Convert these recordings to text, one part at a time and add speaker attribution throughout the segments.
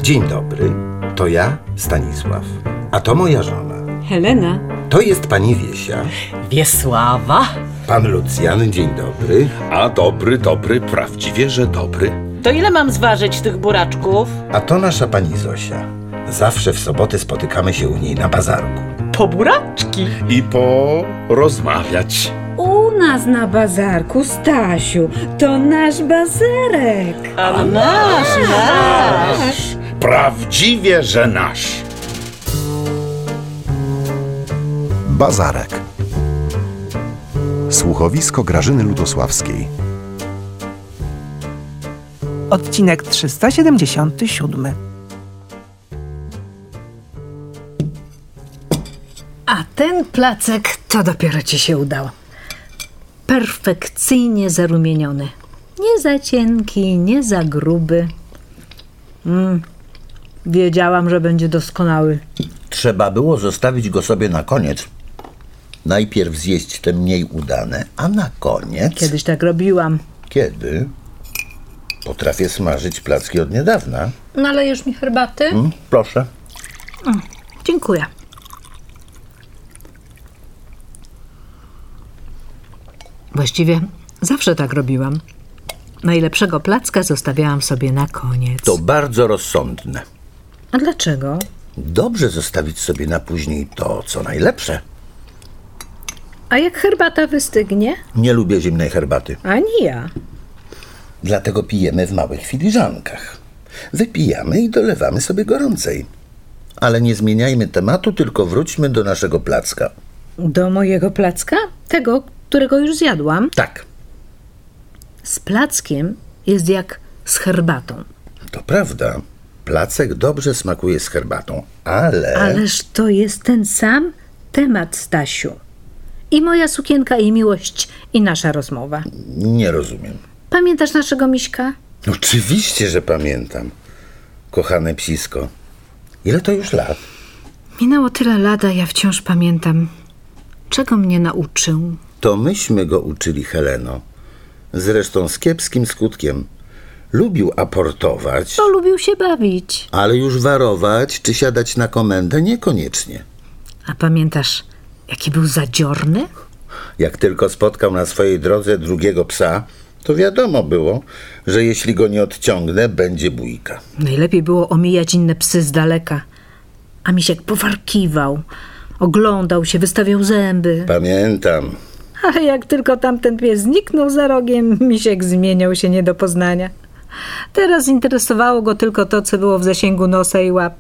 Speaker 1: Dzień dobry, to ja, Stanisław, a to moja żona.
Speaker 2: Helena.
Speaker 1: To jest pani Wiesia.
Speaker 3: Wiesława.
Speaker 1: Pan Lucjan, dzień dobry.
Speaker 4: A dobry, prawdziwie, że dobry.
Speaker 3: To ile mam zważyć tych buraczków?
Speaker 1: A to nasza pani Zosia. Zawsze w soboty spotykamy się u niej na bazarku.
Speaker 3: Po buraczki.
Speaker 4: I porozmawiać.
Speaker 2: U nas na bazarku, Stasiu, to nasz bazarek.
Speaker 3: A nasz.
Speaker 4: Prawdziwie, że nasz.
Speaker 5: Bazarek. Słuchowisko Grażyny Ludosławskiej.
Speaker 6: Odcinek 377.
Speaker 7: A ten placek to dopiero ci się udało. Perfekcyjnie zarumieniony. Nie za cienki, nie za gruby. Wiedziałam, że będzie doskonały.
Speaker 8: Trzeba było zostawić go sobie na koniec. Najpierw zjeść te mniej udane, a na koniec...
Speaker 7: Kiedyś tak robiłam.
Speaker 8: Kiedy? Potrafię smażyć placki od niedawna.
Speaker 7: Nalejesz mi herbaty?
Speaker 8: Proszę.
Speaker 7: Dziękuję. Właściwie zawsze tak robiłam. Najlepszego placka zostawiałam sobie na koniec.
Speaker 8: To bardzo rozsądne.
Speaker 7: A dlaczego?
Speaker 8: Dobrze zostawić sobie na później to, co najlepsze.
Speaker 7: A jak herbata wystygnie?
Speaker 8: Nie lubię zimnej herbaty.
Speaker 7: Ani ja.
Speaker 8: Dlatego pijemy w małych filiżankach. Wypijamy i dolewamy sobie gorącej. Ale nie zmieniajmy tematu, tylko wróćmy do naszego placka.
Speaker 7: Do mojego placka? Tego, którego już zjadłam?
Speaker 8: Tak,
Speaker 7: Z plackiem jest jak z herbatą.
Speaker 8: to prawda. Placek dobrze smakuje z herbatą, ale...
Speaker 7: Ależ to jest ten sam temat, Stasiu. I moja sukienka, i miłość, i nasza rozmowa.
Speaker 8: Nie rozumiem.
Speaker 7: Pamiętasz naszego miśka?
Speaker 8: Oczywiście, że pamiętam. Kochane psisko. Ile to już lat?
Speaker 7: Minęło tyle lat, a ja wciąż pamiętam. Czego mnie nauczył?
Speaker 8: To myśmy go uczyli, Heleno. Zresztą z kiepskim skutkiem. Lubił aportować,
Speaker 7: To lubił się bawić.
Speaker 8: ale już warować czy siadać na komendę niekoniecznie.
Speaker 7: A pamiętasz, jaki był zadziorny?
Speaker 8: Jak tylko spotkał na swojej drodze drugiego psa, to wiadomo było, że jeśli go nie odciągnę, będzie bójka.
Speaker 7: Najlepiej było omijać inne psy z daleka. A misiek powarkiwał, oglądał się, wystawiał zęby.
Speaker 8: Pamiętam.
Speaker 7: Ale jak tylko tamten pies zniknął za rogiem, misiek zmieniał się nie do poznania. Teraz interesowało go tylko to, co było w zasięgu nosa i łap.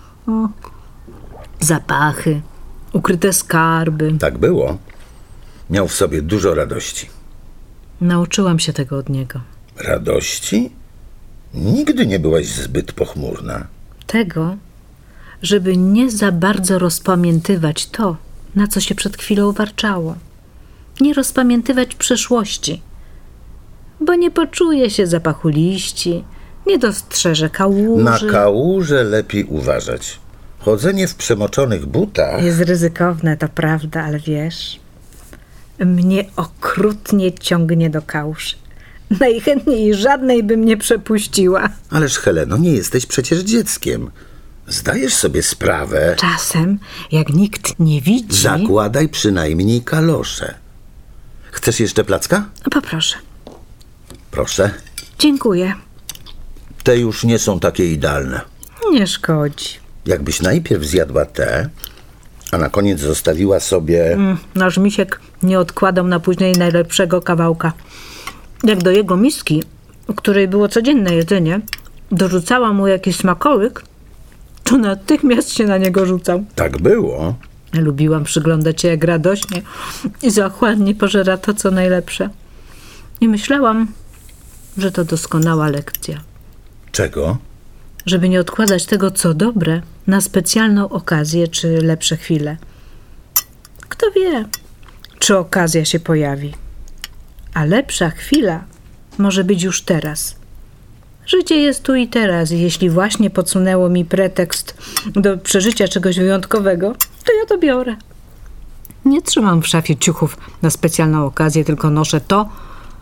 Speaker 7: Zapachy, ukryte skarby.
Speaker 8: Tak było. Miał w sobie dużo radości.
Speaker 7: Nauczyłam się tego od niego.
Speaker 8: Radości? Nigdy nie byłaś zbyt pochmurna.
Speaker 7: Tego, żeby nie za bardzo rozpamiętywać to, na co się przed chwilą warczało. Nie rozpamiętywać przeszłości, bo nie poczuje się zapachu liści, nie dostrzeże kałuży.
Speaker 8: Na kałuże lepiej uważać. Chodzenie w przemoczonych butach...
Speaker 7: Jest ryzykowne, to prawda, ale wiesz, mnie okrutnie ciągnie do kałuży. Najchętniej żadnej bym nie przepuściła.
Speaker 8: Ależ, Heleno, nie jesteś przecież dzieckiem. Zdajesz sobie sprawę.
Speaker 7: Czasem, jak nikt nie widzi...
Speaker 8: Zakładaj przynajmniej kalosze. Chcesz jeszcze placka?
Speaker 7: Poproszę.
Speaker 8: Proszę.
Speaker 7: Dziękuję.
Speaker 8: Te już nie są takie idealne.
Speaker 7: Nie szkodzi.
Speaker 8: Jakbyś najpierw zjadła te, a na koniec zostawiła sobie...
Speaker 7: Nasz misiek nie odkładał na później najlepszego kawałka. Jak do jego miski, w której było codzienne jedzenie, dorzucała mu jakiś smakołyk, to natychmiast się na niego rzucał.
Speaker 8: Tak było.
Speaker 7: Lubiłam przyglądać się, jak radośnie i zachłannie pożera to, co najlepsze. I myślałam, że to doskonała lekcja.
Speaker 8: Czego?
Speaker 7: Żeby nie odkładać tego, co dobre, na specjalną okazję czy lepsze chwile. Kto wie, czy okazja się pojawi. A lepsza chwila może być już teraz. Życie jest tu i teraz i jeśli właśnie podsunęło mi pretekst do przeżycia czegoś wyjątkowego, to ja to biorę. Nie trzymam w szafie ciuchów na specjalną okazję, tylko noszę to,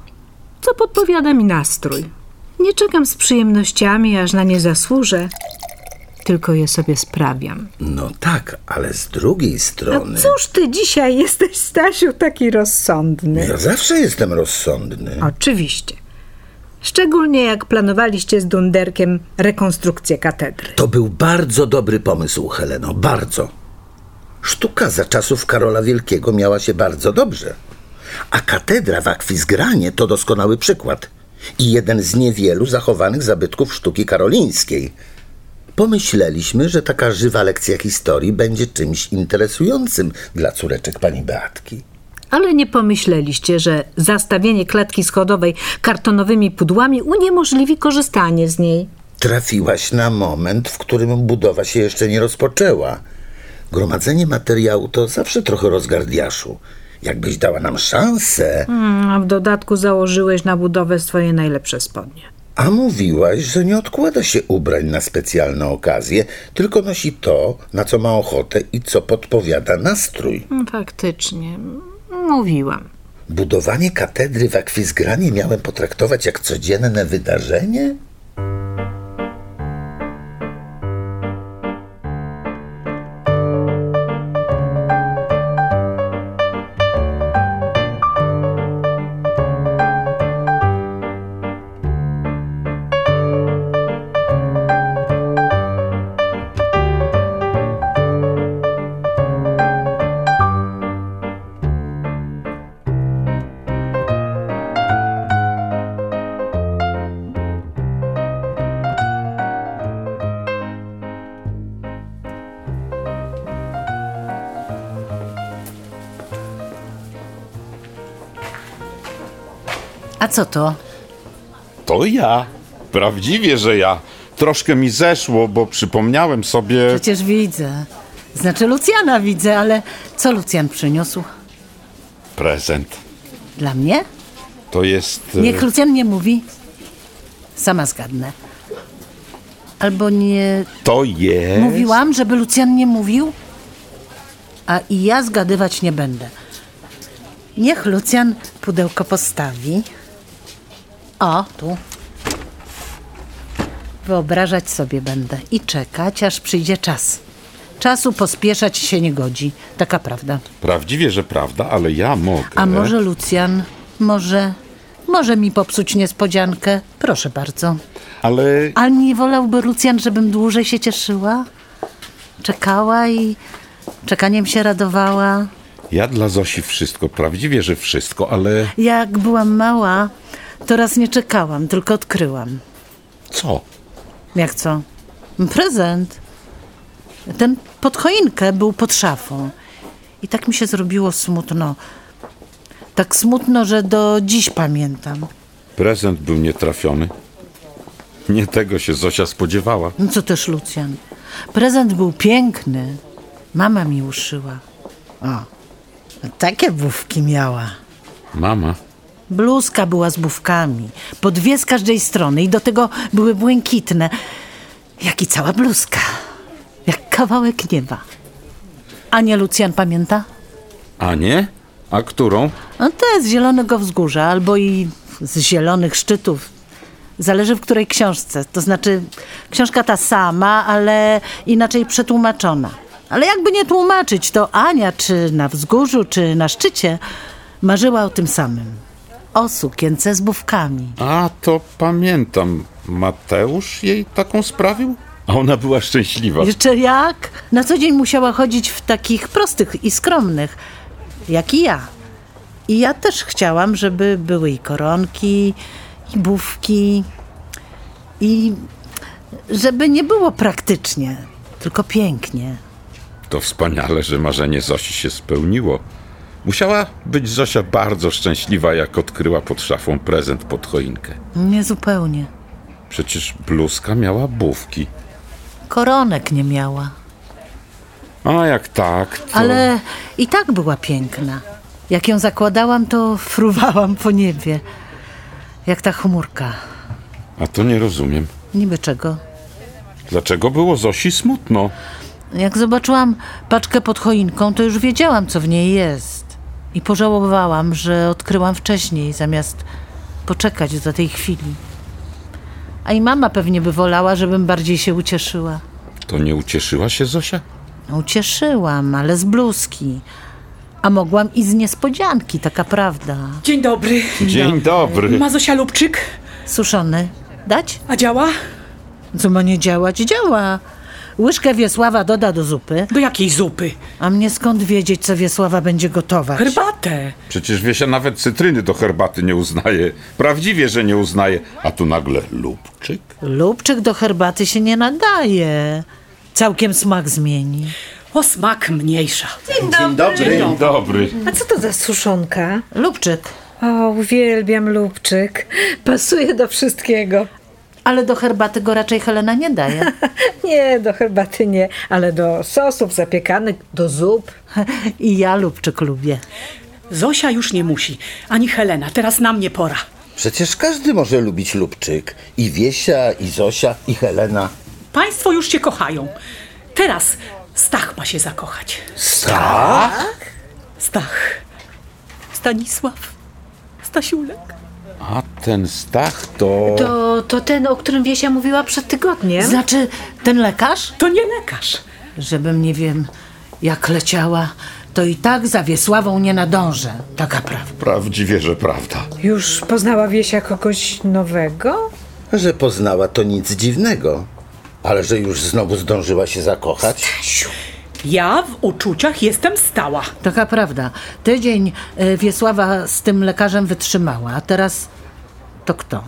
Speaker 7: co podpowiada mi nastrój. Nie czekam z przyjemnościami, aż na nie zasłużę, tylko je sobie sprawiam.
Speaker 8: No tak, ale z drugiej
Speaker 7: A
Speaker 8: strony...
Speaker 7: cóż ty dzisiaj jesteś, Stasiu, taki rozsądny?
Speaker 8: Ja zawsze jestem rozsądny.
Speaker 7: Oczywiście. Szczególnie jak planowaliście z Dunderkiem rekonstrukcję katedry.
Speaker 8: To był bardzo dobry pomysł, Heleno, bardzo. Sztuka za czasów Karola Wielkiego miała się bardzo dobrze. A katedra w Akwizgranie to doskonały przykład. I jeden z niewielu zachowanych zabytków sztuki karolińskiej. Pomyśleliśmy, że taka żywa lekcja historii będzie czymś interesującym dla córeczek pani Beatki.
Speaker 7: Ale nie pomyśleliście, że zastawienie klatki schodowej kartonowymi pudłami uniemożliwi korzystanie z niej.
Speaker 8: Trafiłaś na moment, w którym budowa się jeszcze nie rozpoczęła. Gromadzenie materiału to zawsze trochę rozgardiaszu. Jakbyś dała nam szansę...
Speaker 7: A w dodatku założyłeś na budowę swoje najlepsze spodnie.
Speaker 8: A mówiłaś, że nie odkłada się ubrań na specjalne okazje, tylko nosi to, na co ma ochotę i co podpowiada nastrój.
Speaker 7: Faktycznie, mówiłam.
Speaker 8: Budowanie katedry w Akwizgranie miałem potraktować jak codzienne wydarzenie?
Speaker 3: A co to?
Speaker 4: To ja. Prawdziwie, że ja. Troszkę mi zeszło, bo przypomniałem sobie...
Speaker 3: Przecież widzę. Znaczy Lucjana widzę, ale co Lucjan przyniósł?
Speaker 4: Prezent.
Speaker 3: Dla mnie?
Speaker 4: To jest...
Speaker 3: Niech Lucjan nie mówi. Sama zgadnę. Albo nie...
Speaker 4: To jest...
Speaker 3: Mówiłam, żeby Lucjan nie mówił? A i ja zgadywać nie będę. Niech Lucjan pudełko postawi. O, tu. Wyobrażać sobie będę i czekać, aż przyjdzie czas. Czasu pospieszać się nie godzi. Taka prawda.
Speaker 4: Prawdziwie, że prawda, ale ja mogę...
Speaker 3: A może Lucjan, może mi popsuć niespodziankę? Proszę bardzo.
Speaker 4: Ale...
Speaker 3: Ale nie wolałby Lucjan, żebym dłużej się cieszyła? Czekała i czekaniem się radowała?
Speaker 4: Ja dla Zosi wszystko, prawdziwie, że wszystko, ale...
Speaker 3: Jak byłam mała, to raz nie czekałam, tylko odkryłam.
Speaker 4: Co?
Speaker 3: Jak co? Prezent. Ten pod choinkę był pod szafą. I tak mi się zrobiło smutno. Tak smutno, że do dziś pamiętam.
Speaker 4: Prezent był nietrafiony. Nie tego się Zosia spodziewała.
Speaker 3: No co też Lucjan. Prezent był piękny. Mama mi uszyła. O, takie bufki miała.
Speaker 4: Mama?
Speaker 3: Bluzka była z bufkami. Po dwie z każdej strony i do tego były błękitne. Jak i cała bluzka. Jak kawałek nieba. A nie Lucjan pamięta?
Speaker 4: A nie? A którą?
Speaker 3: No te z Zielonego Wzgórza albo i z Zielonych Szczytów. Zależy w której książce. To znaczy książka ta sama, ale inaczej przetłumaczona. Ale jakby nie tłumaczyć, to Ania czy na wzgórzu, czy na szczycie marzyła o tym samym. O sukience z bufkami.
Speaker 4: A, to pamiętam. Mateusz jej taką sprawił? A ona była szczęśliwa.
Speaker 3: Jeszcze jak? Na co dzień musiała chodzić w takich prostych i skromnych, jak i ja. I ja też chciałam, żeby były i koronki, i bufki, i żeby nie było praktycznie, tylko pięknie.
Speaker 4: To wspaniale, że marzenie Zosi się spełniło. Musiała być Zosia bardzo szczęśliwa, jak odkryła pod szafą prezent pod choinkę.
Speaker 3: Nie zupełnie.
Speaker 4: Przecież bluzka miała bufki.
Speaker 3: Koronek nie miała.
Speaker 4: A jak tak, to...
Speaker 3: Ale i tak była piękna. Jak ją zakładałam, to fruwałam po niebie. Jak ta chmurka.
Speaker 4: A to nie rozumiem.
Speaker 3: Niby czego?
Speaker 4: Dlaczego było Zosi smutno?
Speaker 3: Jak zobaczyłam paczkę pod choinką, to już wiedziałam, co w niej jest. I pożałowałam, że odkryłam wcześniej, zamiast poczekać do tej chwili. A i mama pewnie by wolała, żebym bardziej się ucieszyła.
Speaker 4: To nie ucieszyła się Zosia?
Speaker 3: Ucieszyłam, ale z bluzki. A mogłam i z niespodzianki, taka prawda.
Speaker 9: Dzień dobry.
Speaker 4: Dzień dobry.
Speaker 9: Ma Zosia lubczyk?
Speaker 3: Suszony. Dać?
Speaker 9: A działa?
Speaker 3: Co ma nie działać? Działa. Łyżkę Wiesława doda do zupy.
Speaker 9: Do jakiej zupy?
Speaker 3: A mnie skąd wiedzieć, co Wiesława będzie gotować?
Speaker 9: Herbatę.
Speaker 4: Przecież Wiesia nawet cytryny do herbaty nie uznaje. Prawdziwie, że nie uznaje. A tu nagle lubczyk?
Speaker 3: Lubczyk do herbaty się nie nadaje. Całkiem smak zmieni.
Speaker 9: O smak mniejsza.
Speaker 1: Dzień dobry.
Speaker 4: Dzień dobry.
Speaker 2: A co to za suszonka?
Speaker 3: Lubczyk.
Speaker 2: O, uwielbiam lubczyk. Pasuje do wszystkiego.
Speaker 3: Ale do herbaty go raczej Helena nie daje.
Speaker 2: Nie, do herbaty nie, ale do sosów zapiekanych, do zup.
Speaker 3: I ja lubczyk lubię.
Speaker 9: Zosia już nie musi. Ani Helena. Teraz na mnie pora.
Speaker 8: Przecież każdy może lubić lubczyk. I Wiesia, i Zosia, i Helena.
Speaker 9: Państwo już się kochają. Teraz Stach ma się zakochać.
Speaker 8: Stach?
Speaker 9: Stach. Stanisław. Stasiulek.
Speaker 4: A ten Stach to...
Speaker 2: To ten, o którym Wiesia mówiła przed tygodniem.
Speaker 3: Znaczy, ten lekarz?
Speaker 9: To nie lekarz.
Speaker 3: Żebym nie wiem, jak leciała, to i tak za Wiesławą nie nadążę. Taka prawda.
Speaker 4: Prawdziwie, że prawda.
Speaker 2: Już poznała Wiesia kogoś nowego?
Speaker 8: Że poznała, to nic dziwnego. Ale że już znowu zdążyła się zakochać?
Speaker 9: Ja w uczuciach jestem stała.
Speaker 3: Taka prawda. Tydzień Wiesława z tym lekarzem wytrzymała, a teraz to kto?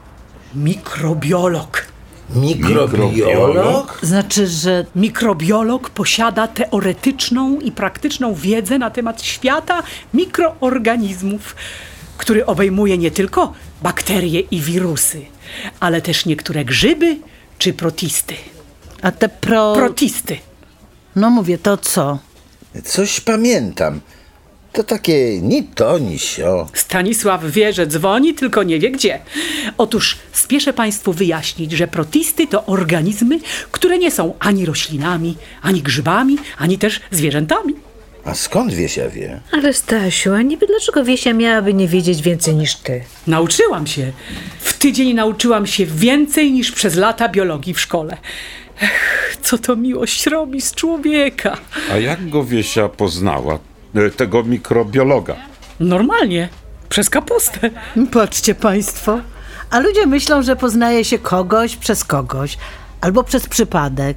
Speaker 9: Mikrobiolog.
Speaker 8: Mikrobiolog?
Speaker 3: Znaczy, że
Speaker 9: Mikrobiolog posiada teoretyczną i praktyczną wiedzę na temat świata mikroorganizmów, który obejmuje nie tylko bakterie i wirusy, ale też niektóre grzyby czy protisty.
Speaker 3: a te
Speaker 9: Protisty.
Speaker 3: No mówię, to co?
Speaker 8: Coś pamiętam. To takie ni to, ni sio.
Speaker 9: Stanisław wie, że dzwoni, tylko nie wie gdzie. Otóż spieszę Państwu wyjaśnić, że protisty to organizmy, które nie są ani roślinami, ani grzybami, ani też zwierzętami.
Speaker 8: A skąd Wiesia wie?
Speaker 2: Ale Stasiu, a niby dlaczego Wiesia miałaby nie wiedzieć więcej niż ty?
Speaker 9: Nauczyłam się. W tydzień nauczyłam się więcej niż przez lata biologii w szkole. Ech, co to miłość robi z człowieka.
Speaker 4: A jak go Wiesia poznała? Tego mikrobiologa.
Speaker 9: Normalnie. Przez kapustę.
Speaker 3: Patrzcie państwo. A ludzie myślą, że poznaje się kogoś przez kogoś. Albo przez przypadek.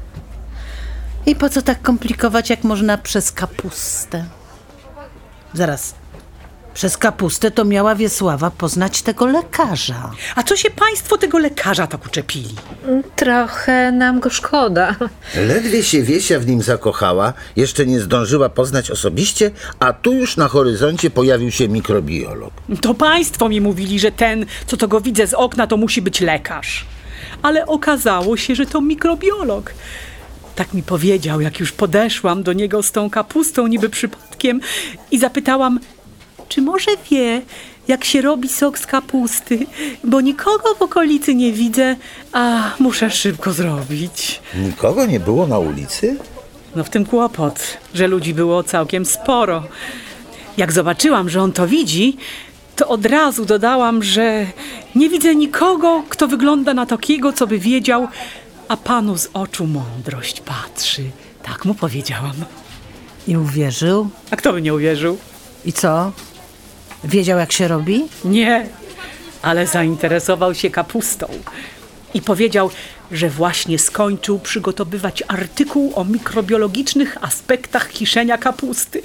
Speaker 3: I po co tak komplikować, jak można przez kapustę? Zaraz. Przez kapustę to miała Wiesława poznać tego lekarza.
Speaker 9: A co się Państwo tego lekarza tak uczepili?
Speaker 2: Trochę nam go szkoda.
Speaker 8: Ledwie się Wiesia w nim zakochała, jeszcze nie zdążyła poznać osobiście, a tu już na horyzoncie pojawił się mikrobiolog.
Speaker 9: To Państwo mi mówili, że ten, co to go widzę z okna, to musi być lekarz. Ale okazało się, że to mikrobiolog. Tak mi powiedział, jak już podeszłam do niego z tą kapustą niby przypadkiem i zapytałam, czy może wie, jak się robi sok z kapusty, bo nikogo w okolicy nie widzę, a muszę szybko zrobić.
Speaker 8: Nikogo nie było na ulicy?
Speaker 9: No w tym kłopot, że ludzi było całkiem sporo. Jak zobaczyłam, że on to widzi, to od razu dodałam, że nie widzę nikogo, kto wygląda na takiego, co by wiedział, a Panu z oczu mądrość patrzy. Tak mu powiedziałam.
Speaker 3: I uwierzył?
Speaker 9: A kto by nie uwierzył?
Speaker 3: I co? Wiedział, jak się robi?
Speaker 9: Nie, ale zainteresował się kapustą i powiedział, że właśnie skończył przygotowywać artykuł o mikrobiologicznych aspektach kiszenia kapusty.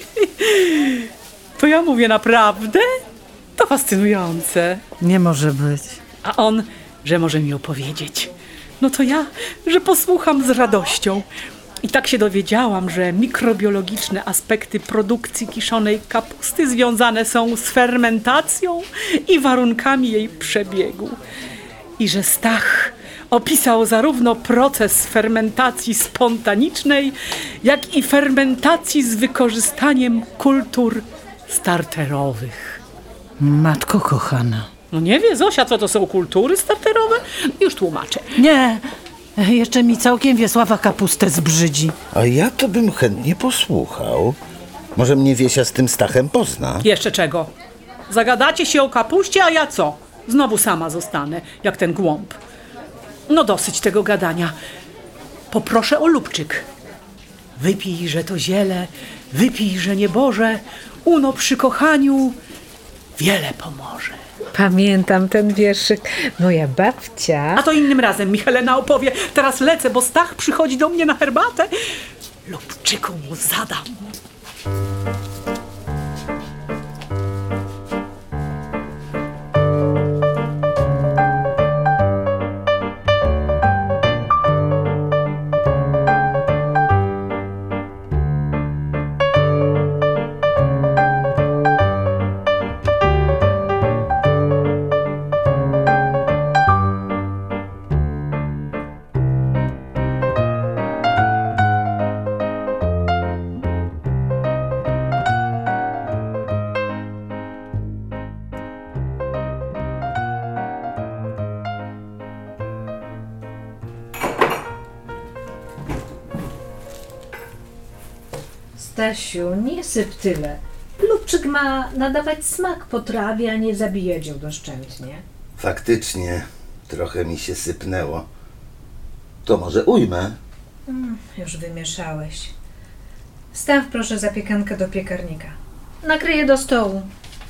Speaker 9: To ja mówię, naprawdę? To fascynujące.
Speaker 3: Nie może być.
Speaker 9: A on, że może mi opowiedzieć. No to ja, że posłucham z radością. I tak się dowiedziałam, że mikrobiologiczne aspekty produkcji kiszonej kapusty związane są z fermentacją i warunkami jej przebiegu. I że Stach opisał zarówno proces fermentacji spontanicznej, jak i fermentacji z wykorzystaniem kultur starterowych.
Speaker 3: Matko kochana.
Speaker 9: No nie wie Zosia, co to są kultury starterowe? Już tłumaczę.
Speaker 3: Nie, jeszcze mi całkiem Wiesława kapustę zbrzydzi.
Speaker 8: A ja to bym chętnie posłuchał. Może mnie Wiesia z tym Stachem pozna?
Speaker 9: Jeszcze czego? Zagadacie się o kapuście, a ja co? Znowu sama zostanę, jak ten głąb. No dosyć tego gadania. poproszę o lubczyk. Wypij, że to ziele, wypij, że nieboże, uno przy kochaniu wiele pomoże.
Speaker 7: Pamiętam ten wierszyk. Moja babcia...
Speaker 9: A to innym razem mi Helena opowie. Teraz lecę, bo Stach przychodzi do mnie na herbatę. Lubczyku mu zadam.
Speaker 7: Stasiu, nie syp tyle. Lubczyk ma nadawać smak potrawie, a nie zabijać ją doszczętnie.
Speaker 8: Faktycznie, trochę mi się sypnęło. To może ujmę?
Speaker 7: Już wymieszałeś. Staw proszę zapiekankę do piekarnika. Nakryję do stołu.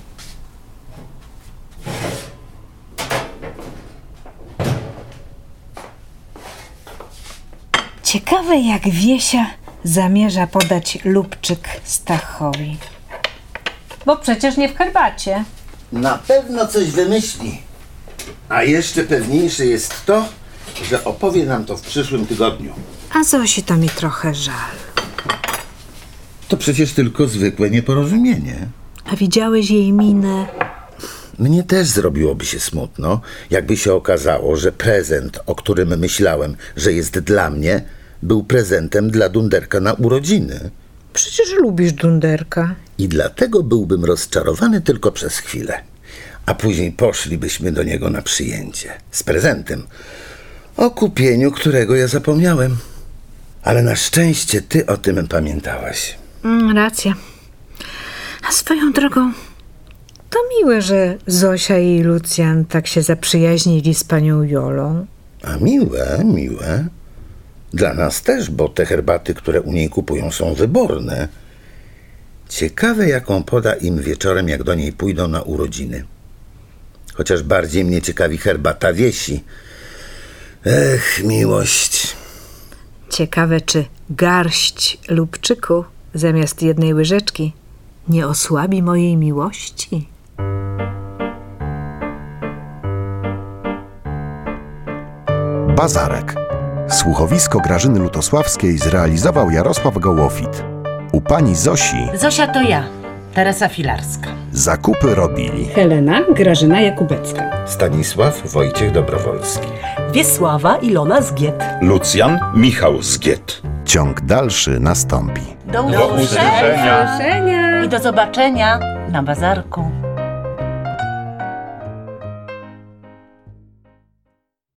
Speaker 7: Ciekawe, jak Wiesia zamierza podać lubczyk Stachowi. Bo przecież nie w herbacie.
Speaker 8: Na pewno coś wymyśli. A jeszcze pewniejsze jest to, że opowie nam to w przyszłym tygodniu.
Speaker 7: A Zosi to mi trochę żal.
Speaker 8: To przecież tylko zwykłe nieporozumienie.
Speaker 7: A widziałeś jej minę?
Speaker 8: Mnie też zrobiłoby się smutno, jakby się okazało, że prezent, o którym myślałem, że jest dla mnie, był prezentem dla Dunderka na urodziny.
Speaker 7: Przecież lubisz Dunderka.
Speaker 8: I dlatego byłbym rozczarowany tylko przez chwilę. A później poszlibyśmy do niego na przyjęcie z prezentem, o kupieniu którego ja zapomniałem. Ale na szczęście ty o tym pamiętałaś.
Speaker 7: Racja. A swoją drogą, to miłe, że Zosia i Lucjan tak się zaprzyjaźnili z panią Jolą.
Speaker 8: A miłe, miłe. Dla nas też, bo te herbaty, które u niej kupują, są wyborne. Ciekawe, jaką poda im wieczorem, jak do niej pójdą na urodziny. Chociaż bardziej mnie ciekawi herbata Wiesi. Ech, miłość.
Speaker 7: Ciekawe, czy garść lubczyku zamiast jednej łyżeczki nie osłabi mojej miłości.
Speaker 5: Bazarek. Słuchowisko Grażyny Lutosławskiej zrealizował Jarosław Gołofit. U pani Zosi
Speaker 3: Zosia to ja, Teresa Filarska.
Speaker 5: zakupy robili
Speaker 2: Helena Grażyna Jakubecka.
Speaker 1: Stanisław Wojciech Dobrowolski.
Speaker 6: Wiesława Ilona Zgiet.
Speaker 4: Lucjan Michał Zgiet.
Speaker 5: Ciąg dalszy nastąpi.
Speaker 3: Do usłyszenia i do zobaczenia na bazarku.